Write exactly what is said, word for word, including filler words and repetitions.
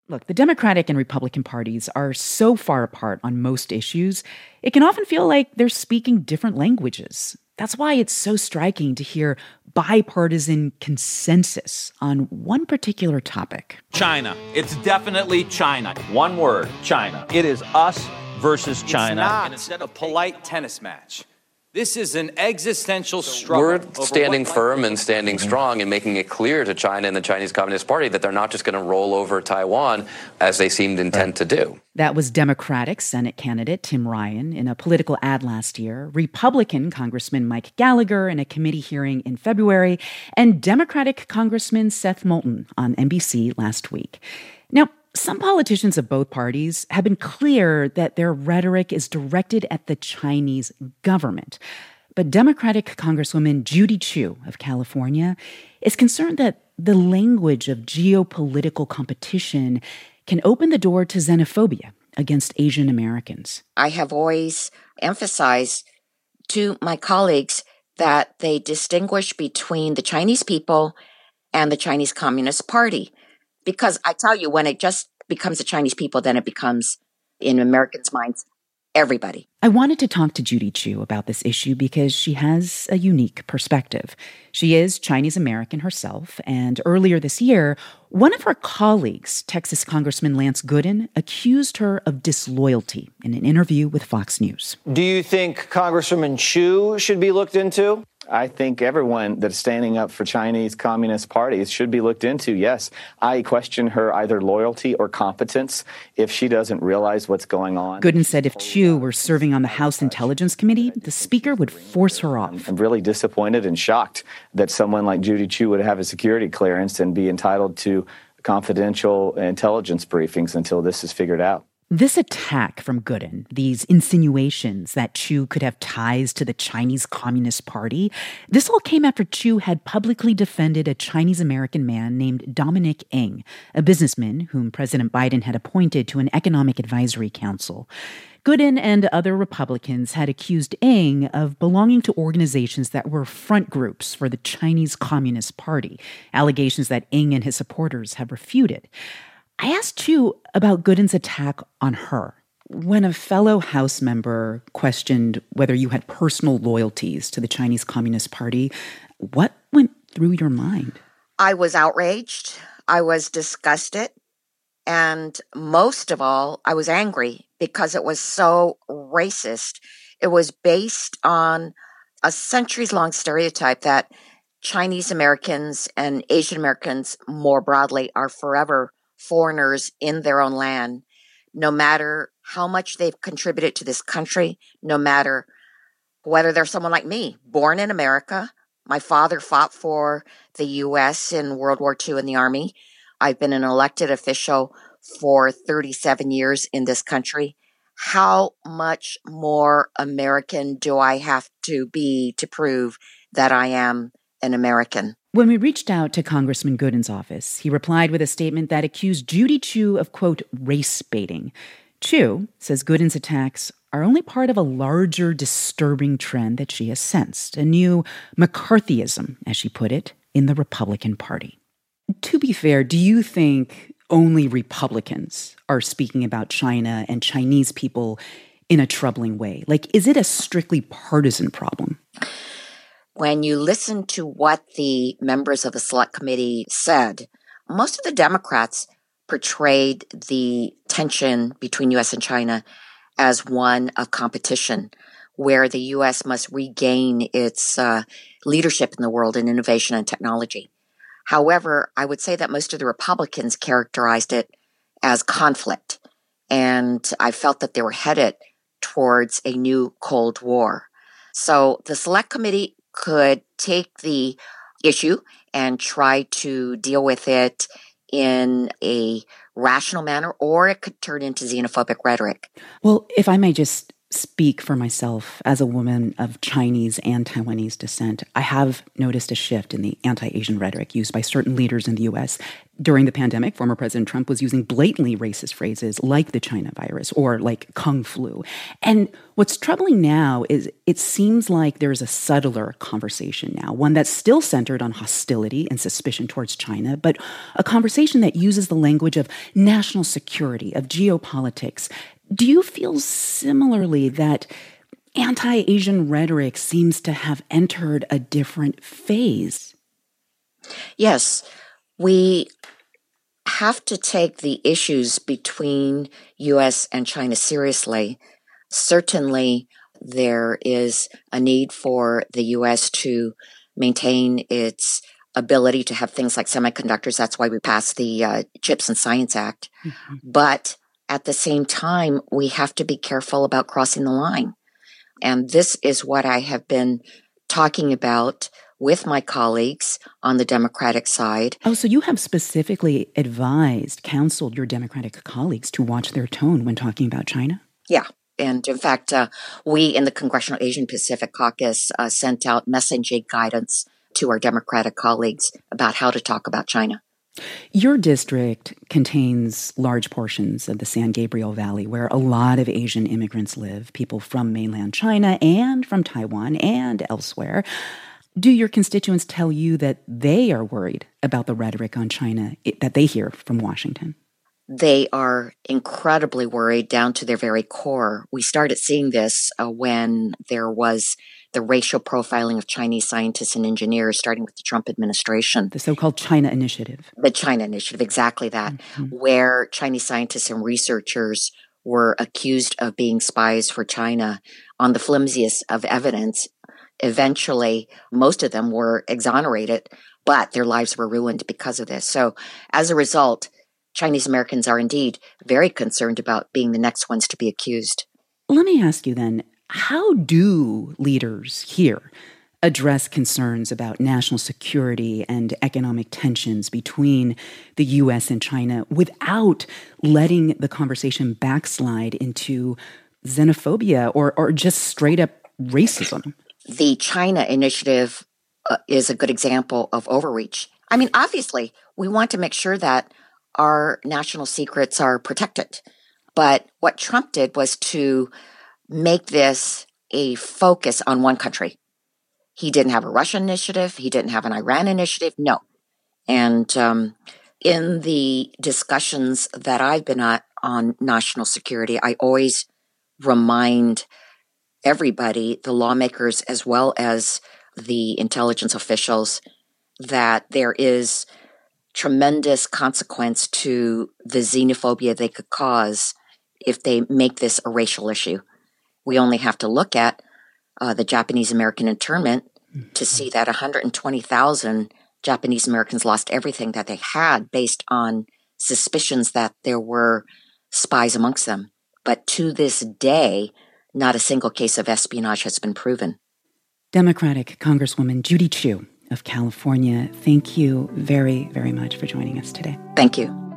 Look, the Democratic and Republican parties are so far apart on most issues, it can often feel like they're speaking different languages. That's why it's so striking to hear bipartisan consensus on one particular topic. China. It's definitely China. One word, China. It is us versus China. It's not and instead of a polite tennis match. This is an existential struggle. We're standing firm and standing strong and making it clear to China and the Chinese Communist Party that they're not just going to roll over Taiwan as they seemed intent to do. That was Democratic Senate candidate Tim Ryan in a political ad last year, Republican Congressman Mike Gallagher in a committee hearing in February, and Democratic Congressman Seth Moulton on N B C last week. Now, some politicians of both parties have been clear that their rhetoric is directed at the Chinese government. But Democratic Congresswoman Judy Chu of California is concerned that the language of geopolitical competition can open the door to xenophobia against Asian Americans. I have always emphasized to my colleagues that they distinguish between the Chinese people and the Chinese Communist Party. Because I tell you, when it just becomes the Chinese people, then it becomes, in Americans' minds, everybody. I wanted to talk to Judy Chu about this issue because she has a unique perspective. She is Chinese American herself, and earlier this year, one of her colleagues, Texas Congressman Lance Gooden, accused her of disloyalty in an interview with Fox News. Do you think Congresswoman Chu should be looked into? I think everyone that's standing up for Chinese Communist parties should be looked into, yes. I question her either loyalty or competence if she doesn't realize what's going on. Gooden said if Chu were serving on the House Intelligence Committee, the speaker would force her off. I'm really disappointed and shocked that someone like Judy Chu would have a security clearance and be entitled to confidential intelligence briefings until this is figured out. This attack from Gooden, these insinuations that Chu could have ties to the Chinese Communist Party, this all came after Chu had publicly defended a Chinese-American man named Dominic Ng, a businessman whom President Biden had appointed to an economic advisory council. Gooden and other Republicans had accused Ng of belonging to organizations that were front groups for the Chinese Communist Party, allegations that Ng and his supporters have refuted. I asked Chu about Gooden's attack on her. When a fellow House member questioned whether you had personal loyalties to the Chinese Communist Party, what went through your mind? I was outraged. I was disgusted. And most of all, I was angry because it was so racist. It was based on a centuries-long stereotype that Chinese Americans and Asian Americans more broadly are forever foreigners in their own land, no matter how much they've contributed to this country, no matter whether they're someone like me, born in America. My father fought for the U S in World War Two in the Army. I've been an elected official for thirty-seven years in this country. How much more American do I have to be to prove that I am an American? When we reached out to Congressman Gooden's office, he replied with a statement that accused Judy Chu of, quote, race baiting. Chu says Gooden's attacks are only part of a larger disturbing trend that she has sensed, a new McCarthyism, as she put it, in the Republican Party. To be fair, do you think only Republicans are speaking about China and Chinese people in a troubling way? Like, is it a strictly partisan problem? When you listen to what the members of the Select Committee said, most of the Democrats portrayed the tension between U S and China as one of competition, where the U S must regain its uh, leadership in the world in innovation and technology. However, I would say that most of the Republicans characterized it as conflict, and I felt that they were headed towards a new Cold War. So the Select Committee could take the issue and try to deal with it in a rational manner, or it could turn into xenophobic rhetoric. Well, if I may just speak for myself as a woman of Chinese and Taiwanese descent. I have noticed a shift in the anti-Asian rhetoric used by certain leaders in the U S. During the pandemic, former President Trump was using blatantly racist phrases like the China virus or like Kung flu. And what's troubling now is it seems like there's a subtler conversation now, one that's still centered on hostility and suspicion towards China, but a conversation that uses the language of national security, of geopolitics. Do you feel similarly that anti-Asian rhetoric seems to have entered a different phase? Yes, we have to take the issues between U S and China seriously. Certainly, there is a need for the U S to maintain its ability to have things like semiconductors. That's why we passed the uh, Chips and Science Act. Mm-hmm. But at the same time, we have to be careful about crossing the line. And this is what I have been talking about with my colleagues on the Democratic side. Oh, so you have specifically advised, counseled your Democratic colleagues to watch their tone when talking about China? Yeah. And in fact, uh, we in the Congressional Asian Pacific Caucus uh, sent out messaging guidance to our Democratic colleagues about how to talk about China. Your district contains large portions of the San Gabriel Valley where a lot of Asian immigrants live, people from mainland China and from Taiwan and elsewhere. Do your constituents tell you that they are worried about the rhetoric on China that they hear from Washington? They are incredibly worried down to their very core. We started seeing this uh, when there was the racial profiling of Chinese scientists and engineers, starting with the Trump administration. The so-called China Initiative. The China Initiative, exactly that, mm-hmm. where Chinese scientists and researchers were accused of being spies for China on the flimsiest of evidence. Eventually, most of them were exonerated, but their lives were ruined because of this. So as a result, Chinese Americans are indeed very concerned about being the next ones to be accused. Let me ask you then, how do leaders here address concerns about national security and economic tensions between the U S and China without letting the conversation backslide into xenophobia or, or just straight up racism? The China Initiative uh, is a good example of overreach. I mean, obviously, we want to make sure that our national secrets are protected. But what Trump did was to make this a focus on one country. He didn't have a Russian initiative. He didn't have an Iran initiative. No. And um, in the discussions that I've been at on national security, I always remind everybody, the lawmakers as well as the intelligence officials, that there is tremendous consequence to the xenophobia they could cause if they make this a racial issue. We only have to look at uh, the Japanese-American internment mm-hmm. to see that one hundred twenty thousand Japanese Americans lost everything that they had based on suspicions that there were spies amongst them. But to this day, not a single case of espionage has been proven. Democratic Congresswoman Judy Chu of California, thank you very, very much for joining us today. Thank you.